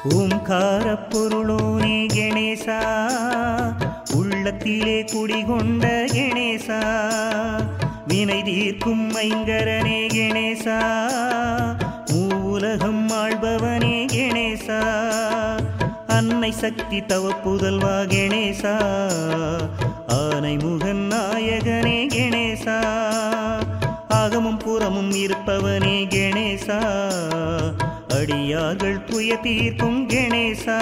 ஓம்காரப் பொருளோனே கணேசா, உள்ளத்திலே குடிகொண்ட கணேசா, வினை தீர்க்கும் ஐங்கரனே கணேசா, மூவுலகம் ஆள்பவனே கணேசா, அன்னை சக்தி தவ புதல்வா கணேசா, ஆனை முகன் நாயகனே கணேசா, ஆகமும் புறமும் இருப்பவனே கணேசா, அடியார்கள் துய தீர்க்கும் கணேசா.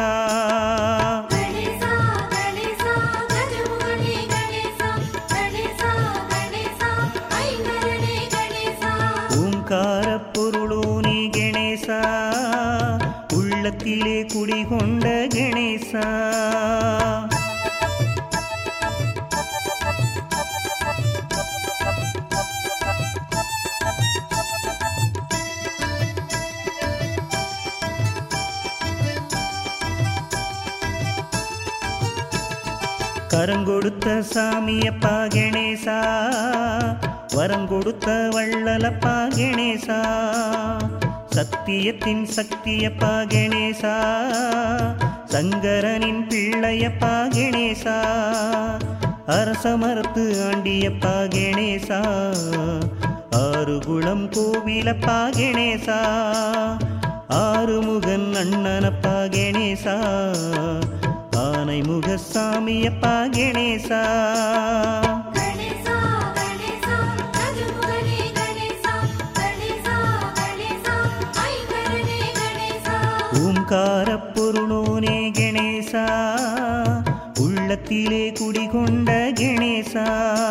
ஓம்காரப் பொருளோனே கணேசா, உள்ளத்திலே குடிகொண்ட கணேசா. கரங்கொடுத்த சாமியப்பா கணேசா, வரங்கொடுத்த வள்ளலப்பா கணேசா, சத்தியத்தின் சக்தியப்பா கணேசா, சங்கரனின் பிள்ளையப்பா கணேசா, அரசமரத்து ஆண்டியப்பா கணேசா, ஆறுகுளம் கோவிலப்பா கணேசா, ஆறுமுகன் அண்ணனப்பா கணேசா, ஆனை முகசாமியப்பா கணேசா. ஓம்காரப் பொருளோனே கணேசா, உள்ளத்திலே குடிகொண்ட கணேசா.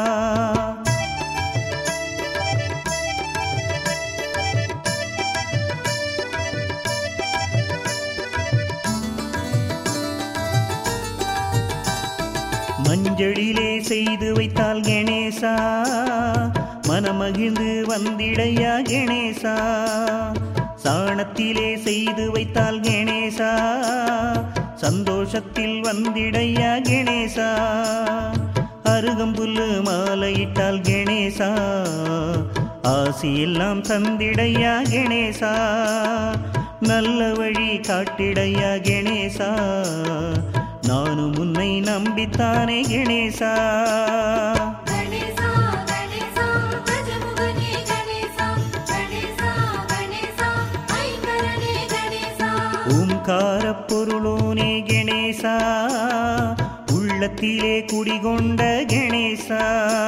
மஞ்சளிலே செய்து வைத்தால் கணேசா, மனமகிழ்ந்து வந்திடையா கணேசா, சாணத்திலே செய்து வைத்தால் கணேசா, சந்தோஷத்தில் வந்திடையா கணேசா, அருகம்புல்லு மாலையிட்டால் கணேசா, ஆசியெல்லாம் தந்திடையா கணேசா, நல்ல வழி காட்டிடையா கணேசா, நானும் உன்னை நம்பித்தானே கணேசா. ஓம்காரப் பொருளோனே கணேசா, உள்ளத்திலே குடிகொண்ட கணேசா.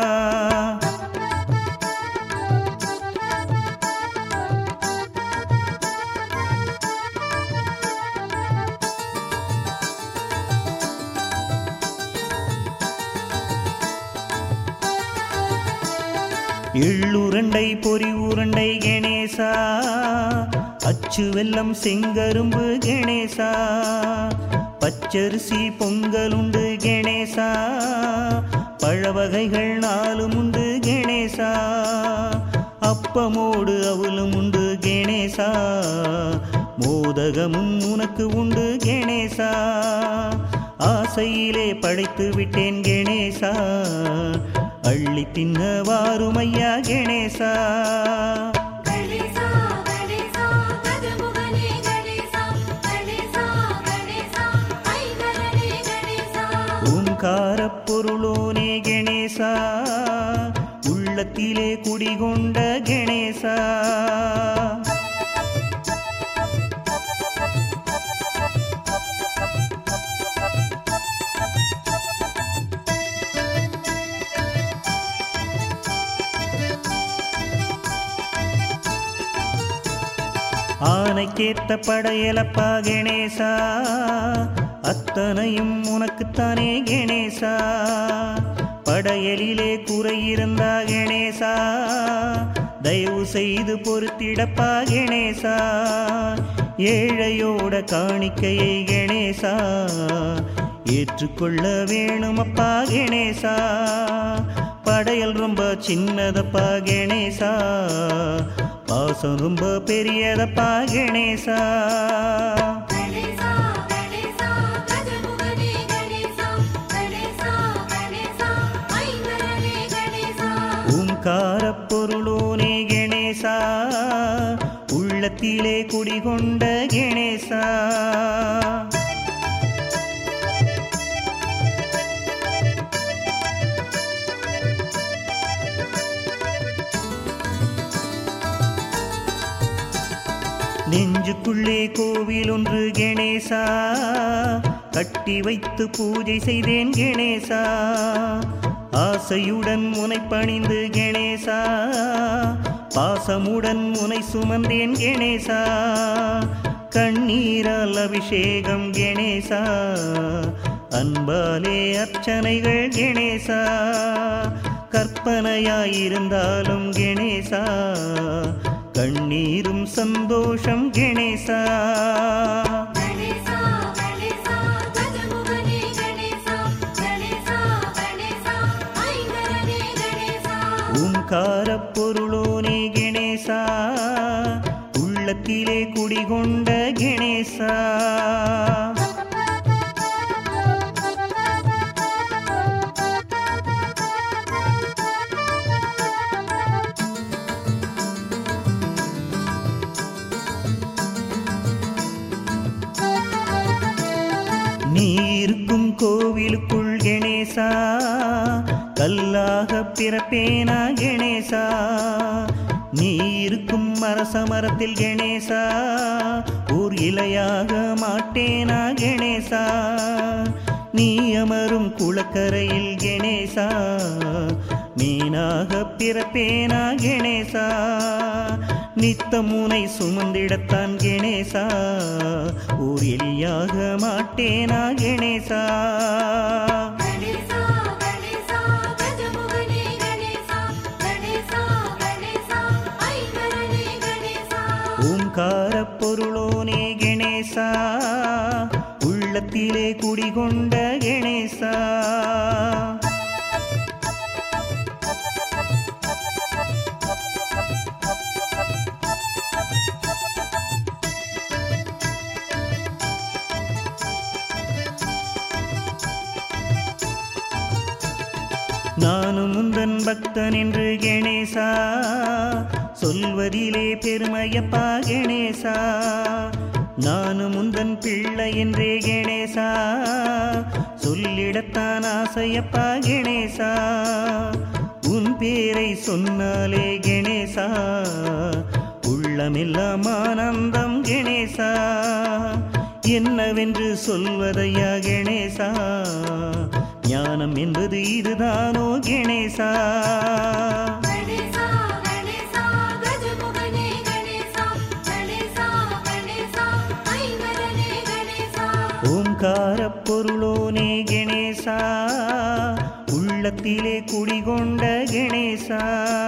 எள்ளுருண்டை பொறி உருண்டை கணேசா, அச்சு வெல்லம் செங்கரும்பு கணேசா, பச்சரிசி பொங்கலுண்டு கணேசா, பழவகைகள் 4 உண்டு கணேசா, அப்பமோடு அவலும் உண்டு கணேசா, மோதகமும் உனக்கு உண்டு கணேசா, ஆசையிலே படைத்து விட்டேன் கணேசா, அள்ளி தின்ன வாருமையா கணேசா. ஓம்காரப் பொருளோனே கணேசா, உள்ளத்திலே குடிகொண்ட கணேசா. ஆனைக்கேத்த படையலப்பா கணேசா, அத்தனையும் உனக்குத்தானே கணேசா, படையலிலே குறையிருந்தா கணேசா, தயவு செய்து பொறுத்திடப்பா கணேசா, ஏழையோட காணிக்கையை கணேசா, ஏற்றுக்கொள்ள வேணுமப்பா கணேசா, படையல் ரொம்ப சின்னதப்பா கணேசா, பாசம் ரொம்ப பெரியதப்பா கணேசா. ஓம்காரப் பொருளோனே கணேசா, உள்ள உள்ளத்திலே குடிகொண்ட கணேசா நெஞ்சுக்குள்ளே கோவில் ஒன்று கணேசா கட்டி வைத்து பூஜை செய்தேன் கணேசா ஆசையுடன் உனை பணிந்து கணேசா பாசமுடன் உனை சுமந்தேன் கணேசா கண்ணீரால் அபிஷேகம் கணேசா அன்பாலே அர்ச்சனைகள் கணேசா கற்பனையாயிருந்தாலும் கணேசா கண்ணீரும் சந்தோஷம் கணேசா ஓம்கார பொருளோனே கணேசா உள்ளத்திலே குடிகொண்ட கணேசா நீ இருக்கும் கோவிலுக்குள் கணேசா கல்லாக பிறப்பேனா கணேசா நீ இருக்கும் மரசமரத்தில் கணேசா ஓர் இலையாக மாட்டேனா கணேசா நீ அமரும் குளக்கரையில் கணேசா மீனாக பிறப்பேனா கணேசா நித்தமுனை சுமந்திடத்தான் கணேசா ஓர் எலியாக மாட்டேனா கணேசா ஓம்கார பொருளோனே கணேசா உள்ளத்திலே குடிகொண்ட கணேசா நானும் உந்தன் பக்தன் என்று கணேசா சொல்வதிலே பெருமையப்பா கணேசா நானும் உந்தன் பிள்ளை என்றே கணேசா சொல்லிடத்தான் ஆசையப்பா கணேசா உன் பேரை சொன்னாலே கணேசா உள்ளமெல்லாம் ஆனந்தம் கணேசா என்னவென்று சொல்வதையா கணேசா ஞானம் என்பது இதுதானோ கணேசா ஓம்கார பொருளோனே கணேசா உள்ளத்திலே குடிகொண்ட கணேசா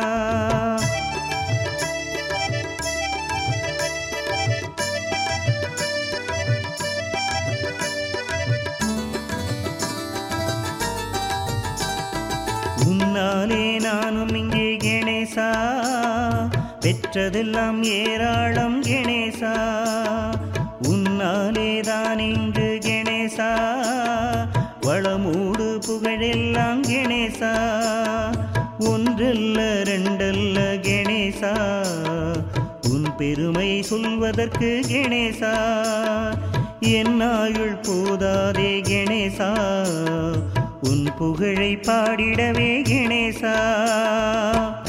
உன்னாலே நானும் இங்கே கணேசா பெற்றதெல்லாம் ஏராளம் கணேசா உன்னாலே தான் இங்கு கணேசா வளமூடு புகழெல்லாம் கணேசா ஒன்றல்ல ரெண்டல்ல கணேசா உன் பெருமை சொல்வதற்கு கணேசா என் ஆயுள் போதாதே கணேசா உன் புகழை பாடிடவே கணேசா